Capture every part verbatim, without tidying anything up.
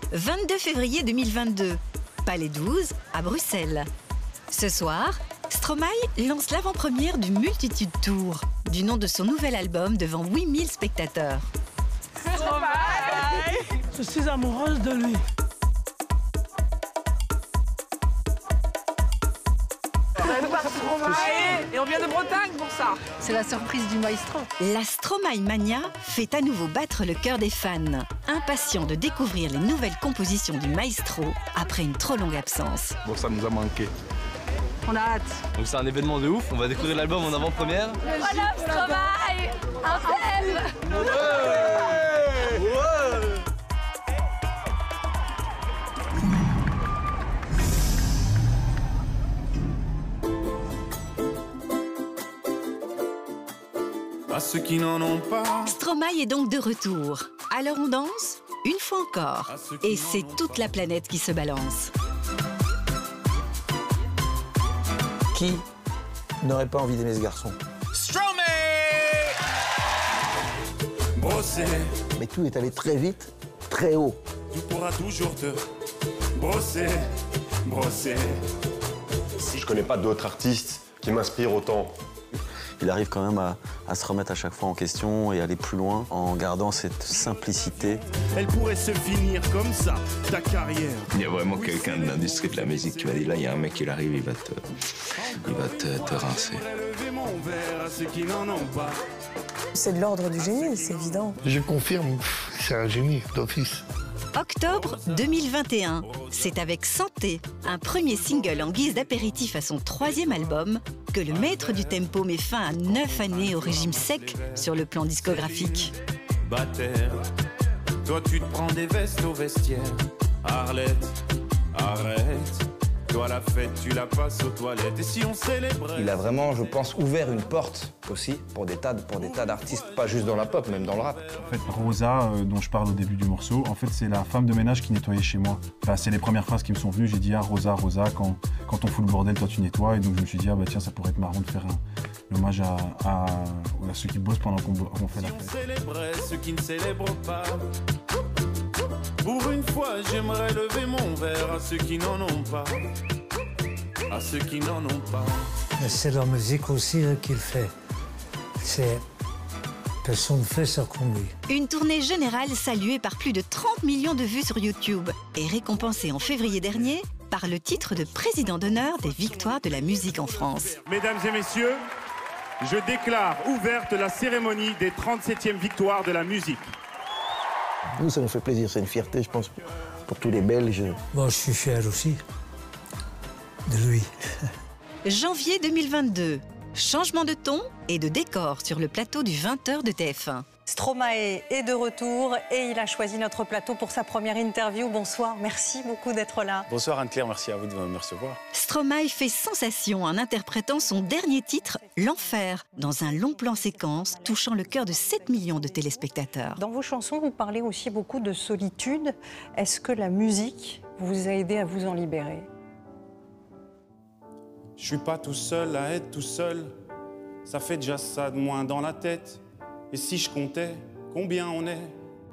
vingt-deux février deux mille vingt-deux, Palais douze, à Bruxelles. Ce soir, Stromae lance l'avant-première du Multitude Tour, du nom de son nouvel album devant huit mille spectateurs. Stromae! Je suis amoureuse de lui. Et on vient de Bretagne pour ça. C'est la surprise du maestro. La Stromae Mania fait à nouveau battre le cœur des fans, impatients de découvrir les nouvelles compositions du maestro après une trop longue absence. Bon, ça nous a manqué. On a hâte. Donc c'est un événement de ouf, on va découvrir l'album en avant-première. Voilà Stromae, un thème. Ouais, ouais. À ceux qui n'en ont pas. Stromae est donc de retour. Alors on danse, une fois encore. Et c'est toute la planète qui se balance. Qui n'aurait pas envie d'aimer ce garçon? Stromae! Brosser. Mais tout est allé très vite, très haut. Tu pourras toujours te brosser, brosser. Je connais pas d'autres artistes qui m'inspirent autant. Il arrive quand même à, à se remettre à chaque fois en question et aller plus loin en gardant cette simplicité. Elle pourrait se finir comme ça, ta carrière. Il y a vraiment quelqu'un de l'industrie de la musique qui m'a dit là, il y a un mec qui arrive, il va te, il va te, te rincer. C'est de l'ordre du génie, c'est évident. Je confirme, c'est un génie d'office. Octobre deux mille vingt et un, c'est avec Santé, un premier single en guise d'apéritif à son troisième album, que le maître du tempo met fin à neuf années au régime sec sur le plan discographique. Bataire, toi tu te prends des vestes au vestiaire. Arlette, arrête. Toi la fête, tu la passes aux toilettes. Et si on célébrait... Il a vraiment, je pense, ouvert une porte aussi pour des tas, pour des tas d'artistes, pas juste dans la pop, même dans le rap. En fait, Rosa, euh, dont je parle au début du morceau, en fait, c'est la femme de ménage qui nettoyait chez moi. Enfin, c'est les premières phrases qui me sont venues. J'ai dit, ah, Rosa, Rosa, quand, quand on fout le bordel, toi, tu nettoies. Et donc, je me suis dit, ah, bah tiens, ça pourrait être marrant de faire un, un hommage à, à, à ceux qui bossent pendant qu'on qu'on fait la fête. Si on célébrait ceux qui ne célèbrent pas. Pour une fois, j'aimerais lever mon verre à ceux qui n'en ont pas. À ceux qui n'en ont pas. C'est la musique aussi qu'il fait. C'est... Personne ne fait ça comme lui. Une tournée générale saluée par plus de trente millions de vues sur YouTube et récompensée en février dernier par le titre de président d'honneur des victoires de la musique en France. Mesdames et messieurs, je déclare ouverte la cérémonie des trente-septièmes victoires de la musique. Nous, ça nous fait plaisir, c'est une fierté, je pense, pour tous les Belges. Moi, je suis fier aussi de lui. Janvier deux mille vingt-deux, changement de ton et de décor sur le plateau du vingt heures de T F un. Stromae est de retour et il a choisi notre plateau pour sa première interview. Bonsoir, merci beaucoup d'être là. Bonsoir Anne-Claire, merci à vous de me recevoir. Stromae fait sensation en interprétant son dernier titre, L'Enfer, dans un long plan séquence touchant le cœur de sept millions de téléspectateurs. Dans vos chansons, vous parlez aussi beaucoup de solitude. Est-ce que la musique vous a aidé à vous en libérer? Je suis pas tout seul à être tout seul. Ça fait déjà ça de moins dans la tête. Et si je comptais, combien on est?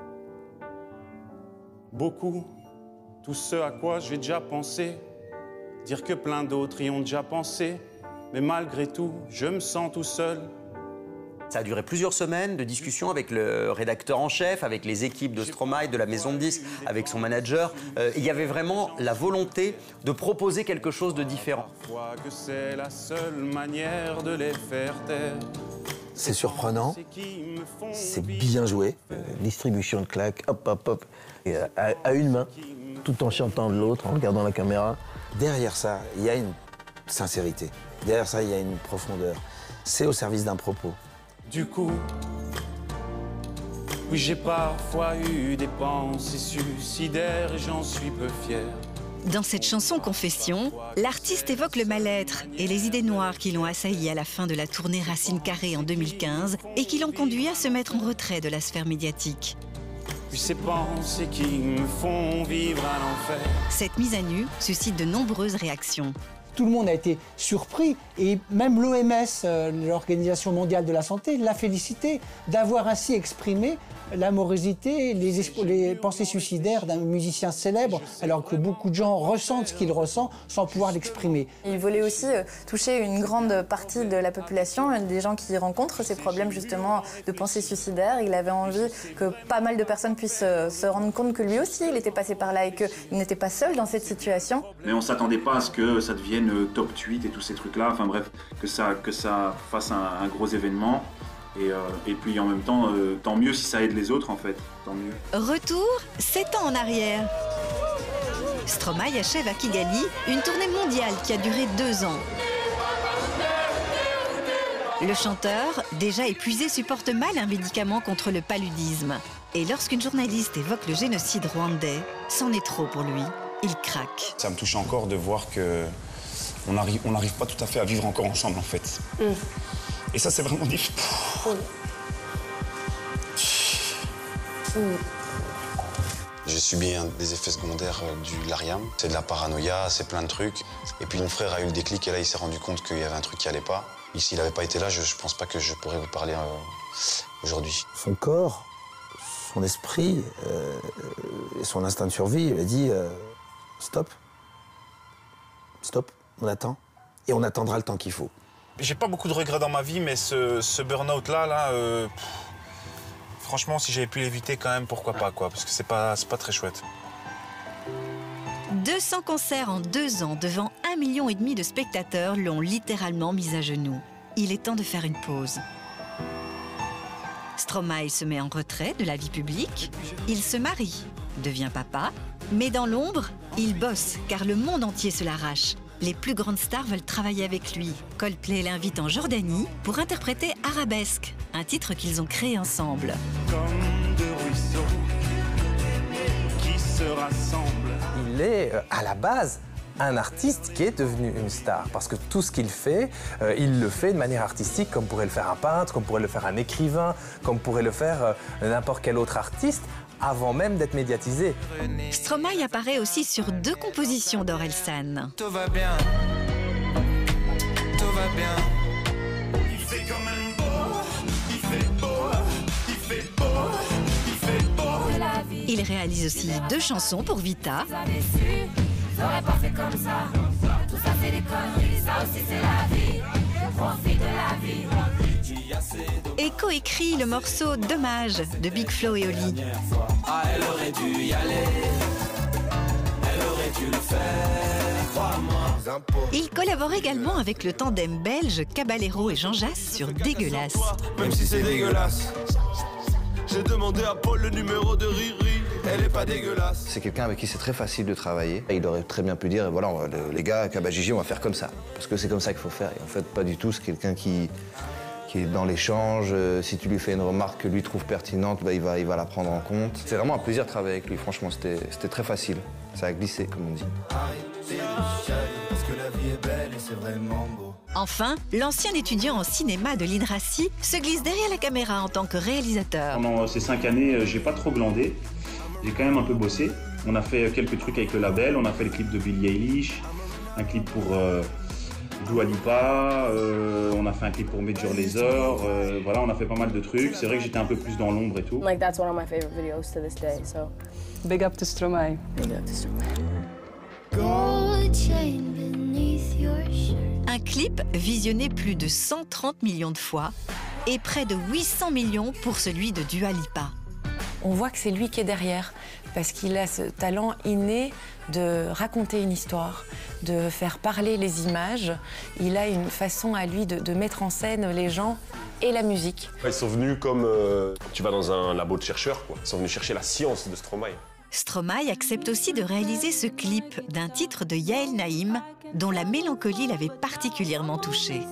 Beaucoup. Tout ce à quoi j'ai déjà pensé. Dire que plein d'autres y ont déjà pensé. Mais malgré tout, je me sens tout seul. Ça a duré plusieurs semaines de discussions avec le rédacteur en chef, avec les équipes de Stromae, de la maison de disques, avec son manager. Euh, il y avait vraiment la volonté de proposer quelque chose de différent. Parfois que c'est la seule manière de les faire taire. C'est surprenant, c'est bien joué. Distribution de claques, hop, hop, hop, et à, à une main, tout en chantant de l'autre, en regardant la caméra. Derrière ça, il y a une sincérité. Derrière ça, il y a une profondeur. C'est au service d'un propos. Du coup, oui, j'ai parfois eu des pensées suicidaires et j'en suis peu fier. Dans cette chanson Confession, l'artiste évoque le mal-être et les idées noires qui l'ont assailli à la fin de la tournée Racine Carrée en deux mille quinze et qui l'ont conduit à se mettre en retrait de la sphère médiatique. Puis ces pensées qui me font vivre à l'enfer. Cette mise à nu suscite de nombreuses réactions. Tout le monde a été surpris et même l'O M S, euh, l'Organisation mondiale de la santé, l'a félicité d'avoir ainsi exprimé l'amorosité, les, les pensées suicidaires d'un musicien célèbre, alors que beaucoup de gens ressentent ce qu'il ressent sans pouvoir l'exprimer. Il voulait aussi euh, toucher une grande partie de la population, des gens qui rencontrent ces problèmes justement de pensées suicidaires. Il avait envie que pas mal de personnes puissent euh, se rendre compte que lui aussi, il était passé par là et qu'il n'était pas seul dans cette situation. Mais on ne s'attendait pas à ce que ça devienne top tweet et tous ces trucs-là, enfin bref, que ça, que ça fasse un, un gros événement. Et, euh, et puis en même temps, euh, tant mieux si ça aide les autres en fait, tant mieux. Retour, sept ans en arrière. Stromae achève à Kigali une tournée mondiale qui a duré deux ans. Le chanteur, déjà épuisé, supporte mal un médicament contre le paludisme. Et lorsqu'une journaliste évoque le génocide rwandais, c'en est trop pour lui. Il craque. Ça me touche encore de voir que on n'arrive on n'arrive pas tout à fait à vivre encore ensemble en fait. Mm. Et ça, c'est vraiment difficile. Oui. Mm. J'ai subi un des effets secondaires du Lariam. C'est de la paranoïa, c'est plein de trucs. Et puis mon frère a eu le déclic et là, il s'est rendu compte qu'il y avait un truc qui allait pas. Et s'il n'avait pas été là, je ne pense pas que je pourrais vous parler euh, aujourd'hui. Son corps, son esprit euh, et son instinct de survie, il a dit euh, stop. Stop, on attend. Et on attendra le temps qu'il faut. J'ai pas beaucoup de regrets dans ma vie, mais ce, ce burn-out-là, là, euh, pff, franchement, si j'avais pu l'éviter quand même, pourquoi pas, quoi, parce que c'est pas, c'est pas très chouette. deux cents concerts en deux ans devant un million et demi de spectateurs l'ont littéralement mis à genoux. Il est temps de faire une pause. Stromae se met en retrait de la vie publique. Il se marie, devient papa, mais dans l'ombre, il bosse car le monde entier se l'arrache. Les plus grandes stars veulent travailler avec lui. Coldplay l'invite en Jordanie pour interpréter Arabesque, un titre qu'ils ont créé ensemble. Comme deux ruisseaux qui se rassemblent. Il est à la base un artiste qui est devenu une star parce que tout ce qu'il fait, euh, il le fait de manière artistique comme pourrait le faire un peintre, comme pourrait le faire un écrivain, comme pourrait le faire euh, n'importe quel autre artiste avant même d'être médiatisé. Stromae apparaît aussi sur deux compositions d'Orelsan. Tout va bien, tout va bien. Il fait quand même beau, il fait beau, il fait beau, il fait beau. Il réalise aussi deux chansons pour Vita. J'aurais pas fait comme ça. Tout ça c'est des conneries, ça aussi c'est la vie. Profite de la vie. Et coécrit le morceau Dommage de Big Flo et Oli. Ah, elle aurait dû y aller. Elle aurait dû le faire, crois-moi. Il collabore également avec le tandem belge Caballero et Jean Jass sur Dégueulasse. Même si c'est dégueulasse. J'ai demandé à Paul le numéro de Riri. Elle est pas dégueulasse. C'est quelqu'un avec qui c'est très facile de travailler. Il aurait très bien pu dire, voilà, les gars, Kabadjiji, on va faire comme ça. Parce que c'est comme ça qu'il faut faire. Et en fait, pas du tout. C'est quelqu'un qui, qui est dans l'échange. Si tu lui fais une remarque que lui trouve pertinente, bah, il, va, il va la prendre en compte. C'est vraiment un plaisir de travailler avec lui. Franchement, c'était très facile. Ça a glissé, comme on dit. Parce que la vie est belle et c'est vraiment beau. Enfin, l'ancien étudiant en cinéma de l'I N R A C I se glisse derrière la caméra en tant que réalisateur. Pendant ces cinq années, j'ai pas trop glandé. J'ai quand même un peu bossé. On a fait quelques trucs avec le label. On a fait le clip de Billie Eilish, un clip pour euh, Dua Lipa, euh, on a fait un clip pour Major Lazer. Euh, voilà, on a fait pas mal de trucs. C'est vrai que j'étais un peu plus dans l'ombre et tout. Like that's one of my favorite videos to this day. So big up to Stromae. Big up to Stromae. Un clip visionné plus de cent trente millions de fois et près de huit cents millions pour celui de Dua Lipa. On voit que c'est lui qui est derrière, parce qu'il a ce talent inné de raconter une histoire, de faire parler les images. Il a une façon à lui de, de mettre en scène les gens et la musique. Ils sont venus comme euh, tu vas dans un labo de chercheurs, quoi. Ils sont venus chercher la science de Stromae. Stromae accepte aussi de réaliser ce clip d'un titre de Yael Naïm, dont la mélancolie l'avait particulièrement touché.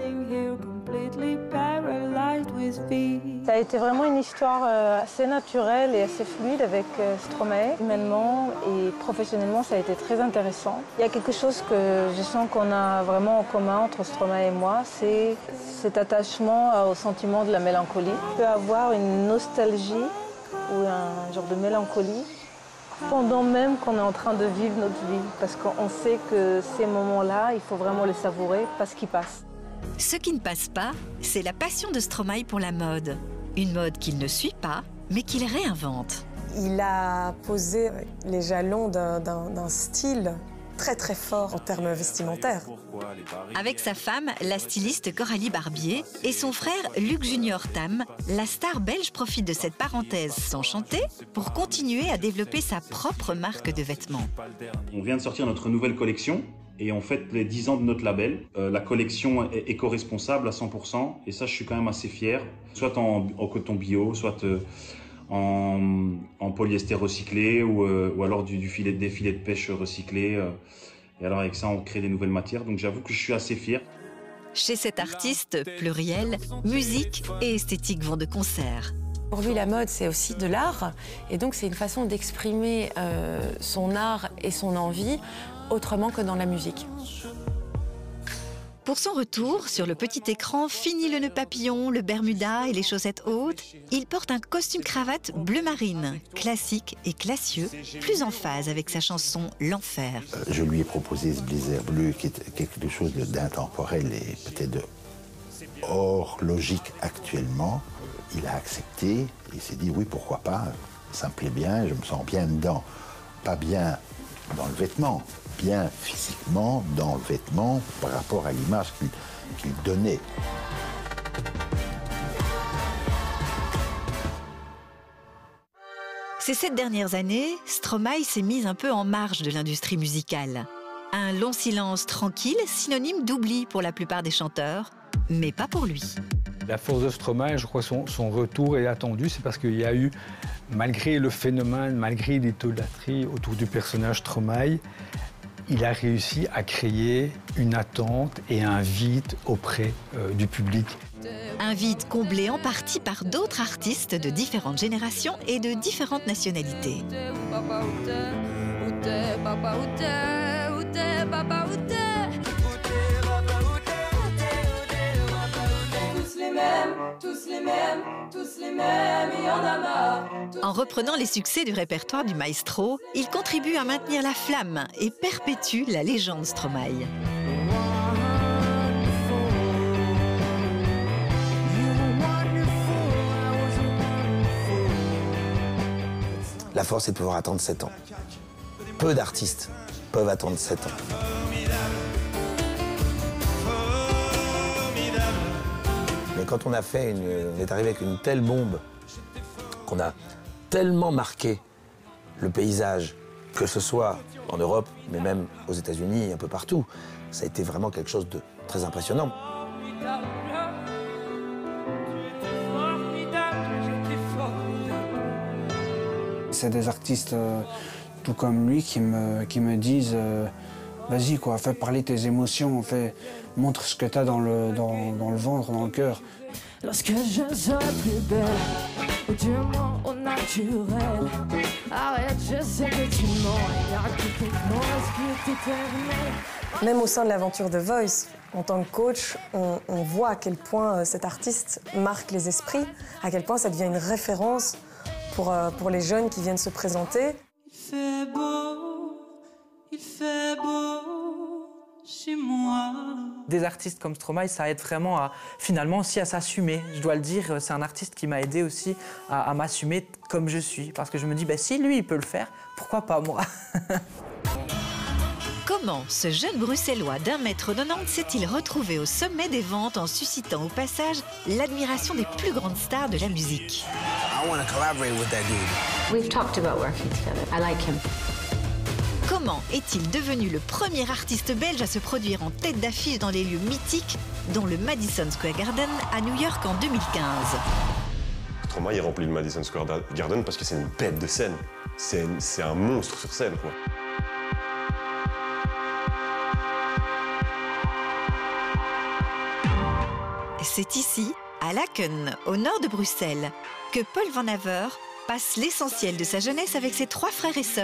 Ça a été vraiment une histoire assez naturelle et assez fluide avec Stromae. Humainement et professionnellement, ça a été très intéressant. Il y a quelque chose que je sens qu'on a vraiment en commun entre Stromae et moi, c'est cet attachement au sentiment de la mélancolie. On peut avoir une nostalgie ou un genre de mélancolie pendant même qu'on est en train de vivre notre vie, parce qu'on sait que ces moments-là, il faut vraiment les savourer parce qu'ils passent. Ce qui ne passe pas, c'est la passion de Stromae pour la mode. Une mode qu'il ne suit pas, mais qu'il réinvente. Il a posé les jalons d'un style très très fort en termes vestimentaires. Avec sa femme, la styliste Coralie Barbier, et son frère Luc Junior Tam, la star belge profite de cette parenthèse sans chanter pour continuer à développer sa propre marque de vêtements. On vient de sortir notre nouvelle collection et on fête les dix ans de notre label. Euh, la collection est éco-responsable à cent pour cent et ça, je suis quand même assez fier. Soit en, en coton bio, soit euh, en, en polyester recyclé ou, euh, ou alors du, du filet, des filets de pêche recyclés. Euh, et alors avec ça, on crée des nouvelles matières. Donc j'avoue que je suis assez fier. Chez cet artiste pluriel, musique et esthétique vont de concert. Pour lui, la mode, c'est aussi de l'art. Et donc, c'est une façon d'exprimer euh, son art et son envie autrement que dans la musique. Pour son retour, sur le petit écran, fini le nœud papillon, le bermuda et les chaussettes hautes, il porte un costume-cravate bleu marine, classique et classieux, plus en phase avec sa chanson « L'Enfer ». Je lui ai proposé ce blazer bleu qui est quelque chose d'intemporel et peut-être de hors logique actuellement. Il a accepté, il s'est dit oui, pourquoi pas, ça me plaît bien, je me sens bien dedans. Pas bien dans le vêtement, bien physiquement dans le vêtement par rapport à l'image qu'il qu'il donnait. Ces sept dernières années, Stromae s'est mise un peu en marge de l'industrie musicale. Un long silence tranquille, synonyme d'oubli pour la plupart des chanteurs, mais pas pour lui. La force de Stromae, je crois que son, son retour est attendu, c'est parce qu'il y a eu, malgré le phénomène, malgré l'idolâtrie autour du personnage Stromae, il a réussi à créer une attente et un vide auprès euh, du public. Un vide comblé en partie par d'autres artistes de différentes générations et de différentes nationalités. Tous les mêmes, tous les mêmes, il y en a marre. En reprenant les succès du répertoire du maestro, il contribue à maintenir la flamme et perpétue la légende Stromae. La force, c'est de pouvoir attendre sept ans. Peu d'artistes peuvent attendre sept ans. Mais quand on a fait une, on est arrivé avec une telle bombe, qu'on a tellement marqué le paysage, que ce soit en Europe, mais même aux États-Unis et un peu partout, ça a été vraiment quelque chose de très impressionnant. C'est des artistes euh, tout comme lui qui me, qui me disent euh, vas-y quoi, fais parler tes émotions, fais, montre ce que tu as dans le, dans, dans le ventre, dans le cœur. Lorsque je serai plus belle, ou du moins au naturel, arrête, je sais que tu mens, regarde typiquement ce qui était terminé. Même au sein de l'aventure The Voice, en tant que coach, on, on voit à quel point cet artiste marque les esprits, à quel point ça devient une référence pour, pour les jeunes qui viennent se présenter. Il fait beau, il fait beau chez moi. Des artistes comme Stromae, ça aide vraiment à, finalement aussi à s'assumer. Je dois le dire, c'est un artiste qui m'a aidé aussi à, à m'assumer comme je suis. Parce que je me dis, bah, si lui, il peut le faire, pourquoi pas moi? Comment ce jeune bruxellois d'un mètre quatre-vingt-dix s'est-il retrouvé au sommet des ventes en suscitant au passage l'admiration des plus grandes stars de la musique? I want to collaborate with that dude. We've talked about working together. I like him. Comment est-il devenu le premier artiste belge à se produire en tête d'affiche dans les lieux mythiques, dont le Madison Square Garden à New York en deux mille quinze? Stromae, il remplit le Madison Square Garden parce que c'est une bête de scène. C'est un monstre sur scène, quoi. C'est ici, à Laken, au nord de Bruxelles, que Paul Van Haver passe l'essentiel de sa jeunesse avec ses trois frères et sœurs.